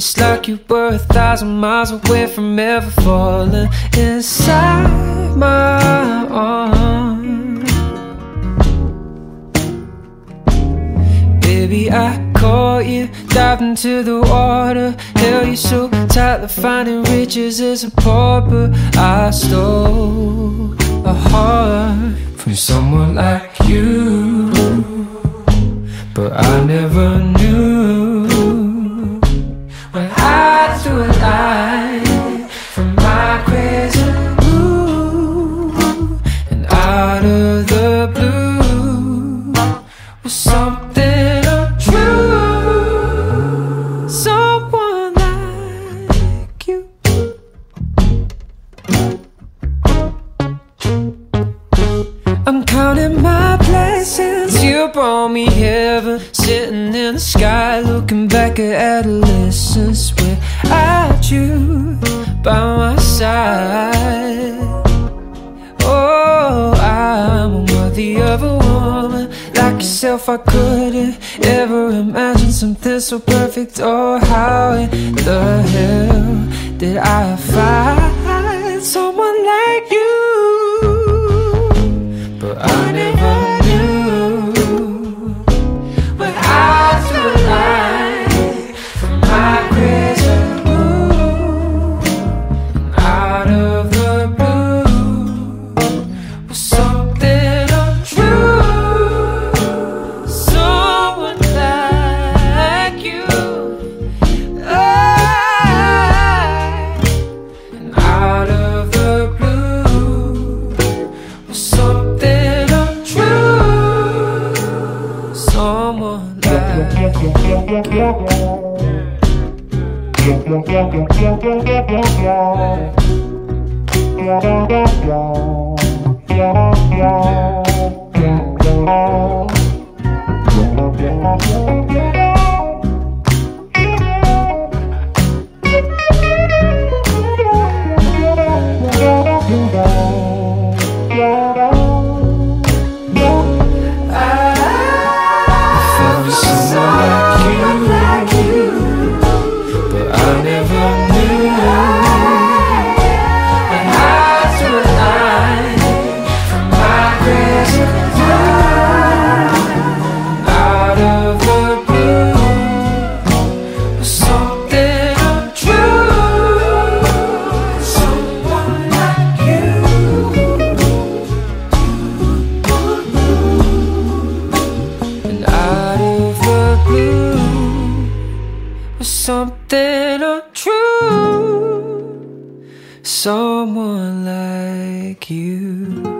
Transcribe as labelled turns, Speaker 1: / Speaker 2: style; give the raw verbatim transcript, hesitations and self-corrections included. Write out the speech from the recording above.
Speaker 1: It's like you were a thousand miles away from ever falling inside my arms. Baby, I caught you, dived into the water, held you so tight that finding riches is a pauper. I stole a heart from someone like you, but I never knew when I threw a line from my crazy blue, and out of the blue was something untrue. Someone like you. I'm counting my blessings. You brought me heaven, sitting in the sky, looking back at adolescence without you by my side. Oh, I'm unworthy of a woman like yourself. I couldn't ever imagine something so perfect. Oh, how in the hell did I find someone like you? But I never knew when I threw a line from my crazy blue, and out of the blue was something untrue. Someone like you. I, and out of the blue was something untrue. Someone like something untrue. Someone like you.